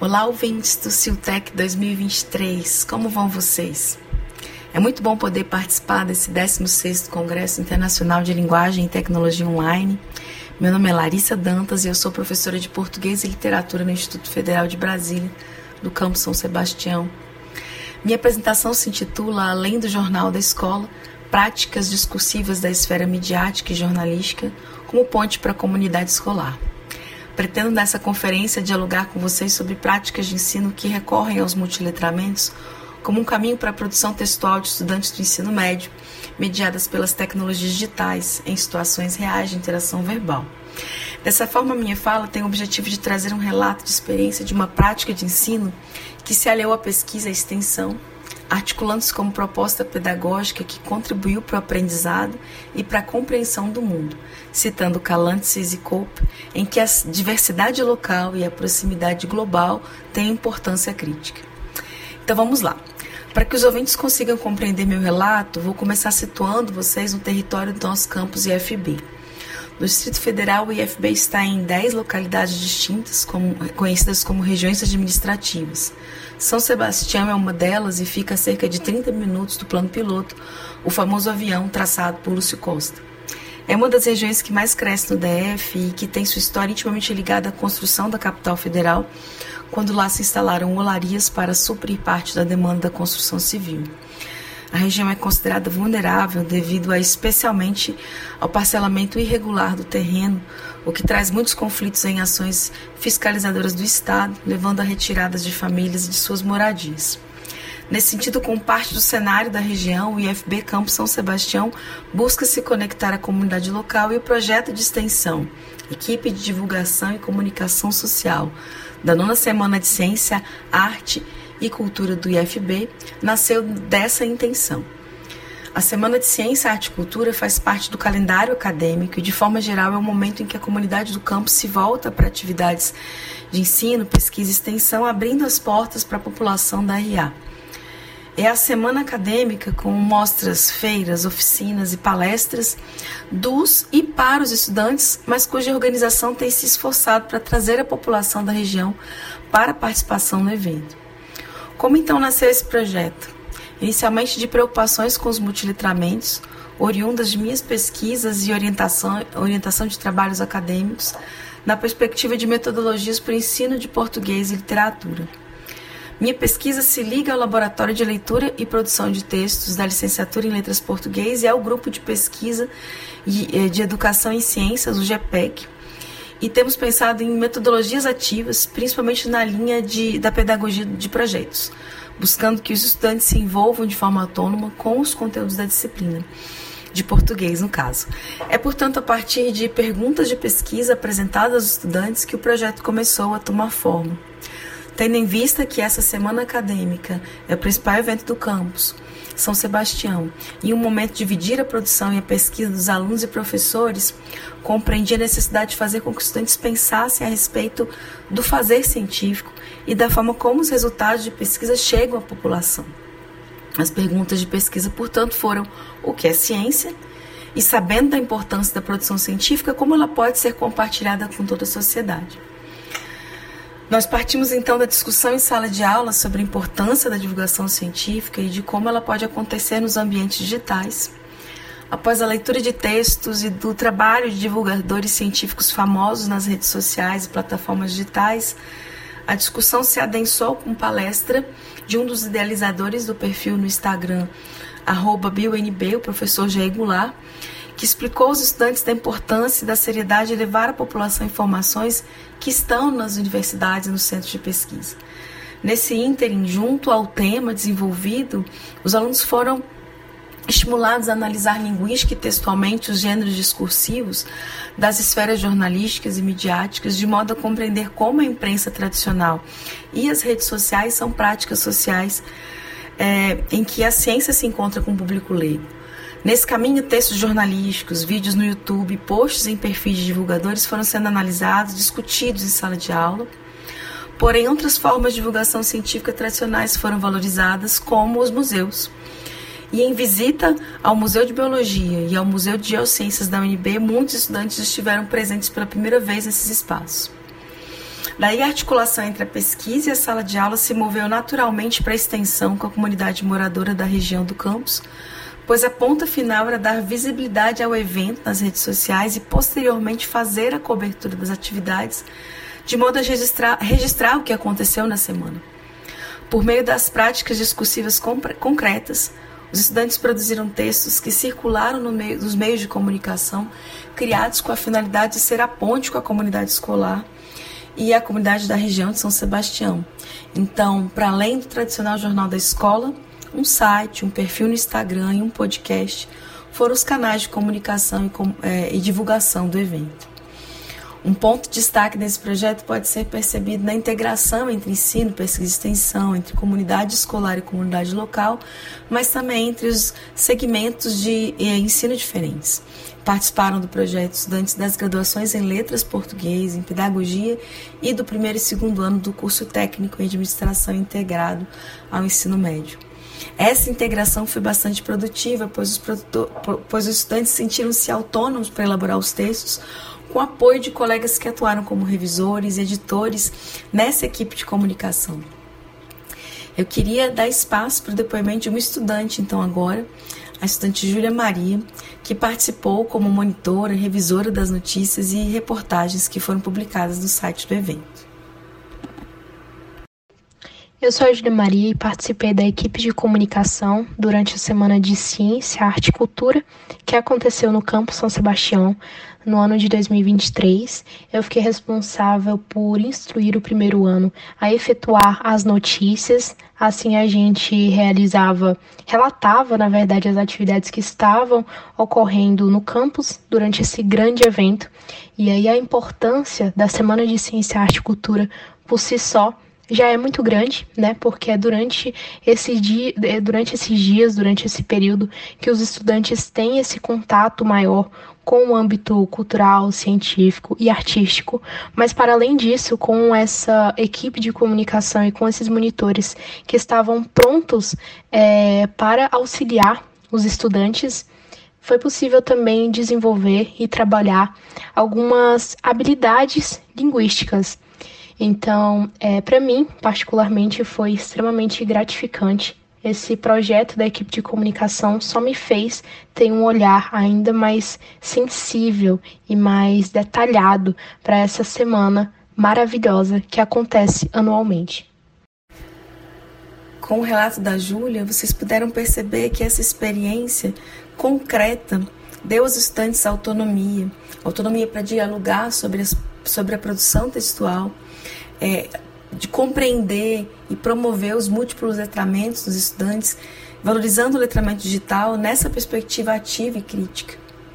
Olá, ouvintes do Siltec 2023, como vão vocês? É muito bom poder participar desse 16º Congresso Internacional de Linguagem e Tecnologia Online. Meu nome é Larissa Dantas e eu sou professora de Português e Literatura no Instituto Federal de Brasília, do campus São Sebastião. Minha apresentação se intitula, além do jornal da escola, Práticas discursivas da esfera midiática e jornalística como ponte para a comunidade escolar. Pretendo nessa conferência dialogar com vocês sobre práticas de ensino que recorrem aos multiletramentos como um caminho para a produção textual de estudantes do ensino médio, mediadas pelas tecnologias digitais em situações reais de interação verbal. Dessa forma, minha fala tem o objetivo de trazer um relato de experiência de uma prática de ensino que se aliou à pesquisa e extensão, articulando-se como proposta pedagógica que contribuiu para o aprendizado e para a compreensão do mundo, citando Calantzes e Cope, em que a diversidade local e a proximidade global têm importância crítica. Então vamos lá. Para que os ouvintes consigam compreender meu relato, vou começar situando vocês no território do nosso campus IFB. No Distrito Federal, o IFB está em 10 localidades distintas, conhecidas como regiões administrativas. São Sebastião é uma delas e fica a cerca de 30 minutos do plano piloto, o famoso avião traçado por Lúcio Costa. É uma das regiões que mais cresce no DF e que tem sua história intimamente ligada à construção da capital federal, quando lá se instalaram olarias para suprir parte da demanda da construção civil. A região é considerada vulnerável devido especialmente ao parcelamento irregular do terreno, o que traz muitos conflitos em ações fiscalizadoras do Estado, levando a retiradas de famílias e de suas moradias. Nesse sentido, como parte do cenário da região, o IFB Campus São Sebastião busca se conectar à comunidade local e o projeto de extensão, Equipe de Divulgação e Comunicação Social, da 9ª Semana de Ciência, Arte e Cultura do IFB, nasceu dessa intenção. A Semana de Ciência, Arte e Cultura faz parte do calendário acadêmico e, de forma geral, é o momento em que a comunidade do campus se volta para atividades de ensino, pesquisa e extensão, abrindo as portas para a população da RA. É a semana acadêmica com mostras, feiras, oficinas e palestras dos e para os estudantes, mas cuja organização tem se esforçado para trazer a população da região para a participação no evento. Como então nasceu esse projeto? Inicialmente de preocupações com os multiletramentos, oriundas de minhas pesquisas e orientação de trabalhos acadêmicos, na perspectiva de metodologias para o ensino de português e literatura. Minha pesquisa se liga ao Laboratório de Leitura e Produção de Textos da Licenciatura em Letras Português e ao Grupo de Pesquisa de Educação em Ciências, o GEPEC, e temos pensado em metodologias ativas, principalmente na linha da pedagogia de projetos, buscando que os estudantes se envolvam de forma autônoma com os conteúdos da disciplina, de português no caso. É, portanto, a partir de perguntas de pesquisa apresentadas aos estudantes que o projeto começou a tomar forma. Tendo em vista que essa semana acadêmica é o principal evento do campus, São Sebastião, e um momento de dividir a produção e a pesquisa dos alunos e professores, compreendi a necessidade de fazer com que os estudantes pensassem a respeito do fazer científico e da forma como os resultados de pesquisa chegam à população. As perguntas de pesquisa, portanto, foram: o que é ciência? E, sabendo da importância da produção científica, como ela pode ser compartilhada com toda a sociedade? Nós partimos então da discussão em sala de aula sobre a importância da divulgação científica e de como ela pode acontecer nos ambientes digitais. Após a leitura de textos e do trabalho de divulgadores científicos famosos nas redes sociais e plataformas digitais, a discussão se adensou com palestra de um dos idealizadores do perfil no Instagram, @BioNB, o professor Jair Goulart, que explicou aos estudantes da importância e da seriedade de levar à população informações que estão nas universidades e nos centros de pesquisa. Nesse ínterim, junto ao tema desenvolvido, os alunos foram estimulados a analisar linguística e textualmente os gêneros discursivos das esferas jornalísticas e midiáticas, de modo a compreender como a imprensa tradicional e as redes sociais são práticas sociais em que a ciência se encontra com o público leigo. Nesse caminho, textos jornalísticos, vídeos no YouTube, posts em perfis de divulgadores foram sendo analisados, discutidos em sala de aula. Porém, outras formas de divulgação científica tradicionais foram valorizadas, como os museus. E em visita ao Museu de Biologia e ao Museu de Geociências da UNB, muitos estudantes estiveram presentes pela primeira vez nesses espaços. Daí a articulação entre a pesquisa e a sala de aula se moveu naturalmente para a extensão com a comunidade moradora da região do campus, pois a ponta final era dar visibilidade ao evento nas redes sociais e posteriormente fazer a cobertura das atividades, de modo a registrar o que aconteceu na semana. Por meio das práticas discursivas concretas, os estudantes produziram textos que circularam nos meios de comunicação, criados com a finalidade de ser a ponte com a comunidade escolar e a comunidade da região de São Sebastião. Então, para além do tradicional jornal da escola, um site, um perfil no Instagram e um podcast foram os canais de comunicação e divulgação do evento. Um ponto de destaque desse projeto pode ser percebido na integração entre ensino, pesquisa e extensão, entre comunidade escolar e comunidade local, mas também entre os segmentos de ensino diferentes. Participaram do projeto estudantes das graduações em Letras, Português, em Pedagogia e do primeiro e segundo ano do curso técnico em Administração integrado ao ensino médio. Essa integração foi bastante produtiva, pois os estudantes sentiram-se autônomos para elaborar os textos, com apoio de colegas que atuaram como revisores e editores nessa equipe de comunicação. Eu queria dar espaço para o depoimento de uma estudante, então agora, a estudante Júlia Maria, que participou como monitora, revisora das notícias e reportagens que foram publicadas no site do evento. Eu sou a Júlia Maria e participei da equipe de comunicação durante a Semana de Ciência, Arte e Cultura, que aconteceu no Campus São Sebastião, no ano de 2023. Eu fiquei responsável por instruir o primeiro ano a efetuar as notícias. Assim a gente relatava, na verdade, as atividades que estavam ocorrendo no campus durante esse grande evento. E aí a importância da Semana de Ciência, Arte e Cultura por si só já é muito grande, né? Porque é durante esse período, que os estudantes têm esse contato maior com o âmbito cultural, científico e artístico, mas para além disso, com essa equipe de comunicação e com esses monitores que estavam prontos para auxiliar os estudantes, foi possível também desenvolver e trabalhar algumas habilidades linguísticas. Então, para mim, particularmente, foi extremamente gratificante. Esse projeto da equipe de comunicação só me fez ter um olhar ainda mais sensível e mais detalhado para essa semana maravilhosa que acontece anualmente. Com o relato da Júlia, vocês puderam perceber que essa experiência concreta deu aos estudantes autonomia para dialogar sobre a produção textual, de compreender e promover os múltiplos letramentos dos estudantes, valorizando o letramento digital nessa perspectiva ativa e crítica.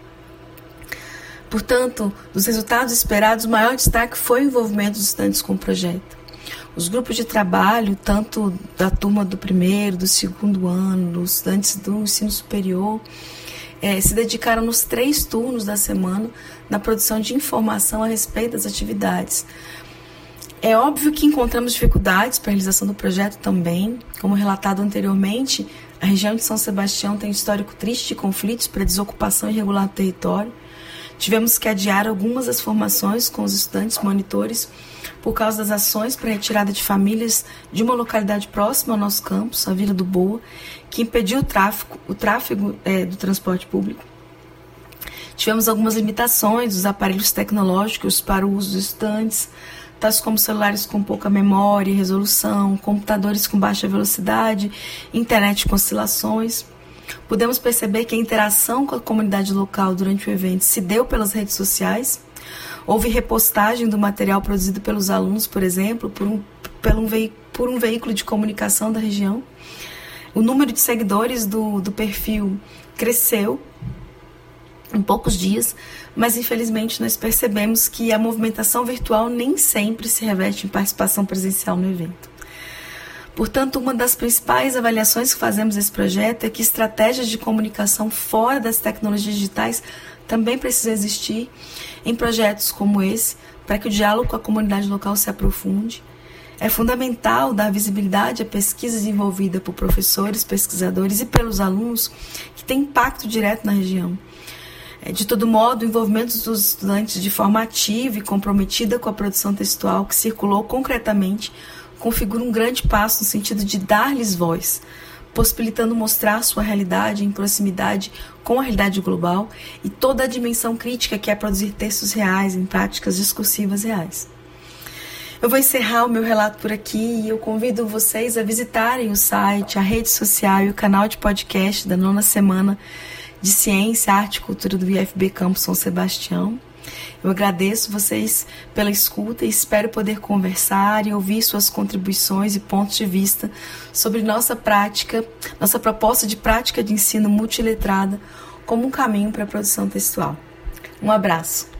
Portanto, dos resultados esperados, o maior destaque foi o envolvimento dos estudantes com o projeto. Os grupos de trabalho, tanto da turma do primeiro, do segundo ano, dos estudantes do ensino superior, se dedicaram nos 3 turnos da semana na produção de informação a respeito das atividades. É óbvio que encontramos dificuldades para a realização do projeto também. Como relatado anteriormente, a região de São Sebastião tem um histórico triste de conflitos para desocupação irregular do território. Tivemos que adiar algumas das formações com os estudantes monitores por causa das ações para a retirada de famílias de uma localidade próxima ao nosso campus, a Vila do Boa, que impediu o tráfego do transporte público. Tivemos algumas limitações dos aparelhos tecnológicos para o uso dos estudantes, tais como celulares com pouca memória e resolução, computadores com baixa velocidade, internet com oscilações. Pudemos perceber que a interação com a comunidade local durante o evento se deu pelas redes sociais. Houve repostagem do material produzido pelos alunos, por exemplo, por um veículo de comunicação da região. O número de seguidores do perfil cresceu em poucos dias, mas infelizmente nós percebemos que a movimentação virtual nem sempre se reveste em participação presencial no evento. Portanto, uma das principais avaliações que fazemos desse projeto é que estratégias de comunicação fora das tecnologias digitais também precisam existir em projetos como esse, para que o diálogo com a comunidade local se aprofunde. É fundamental dar visibilidade à pesquisa desenvolvida por professores, pesquisadores e pelos alunos que tem impacto direto na região. De todo modo, o envolvimento dos estudantes de forma ativa e comprometida com a produção textual que circulou concretamente configura um grande passo no sentido de dar-lhes voz, possibilitando mostrar sua realidade em proximidade com a realidade global e toda a dimensão crítica que é produzir textos reais em práticas discursivas reais. Eu vou encerrar o meu relato por aqui e eu convido vocês a visitarem o site, a rede social e o canal de podcast da 9ª Semana de Ciência, Arte e Cultura do IFB Campus São Sebastião. Eu agradeço vocês pela escuta e espero poder conversar e ouvir suas contribuições e pontos de vista sobre nossa proposta de prática de ensino multiletrada como um caminho para a produção textual. Um abraço.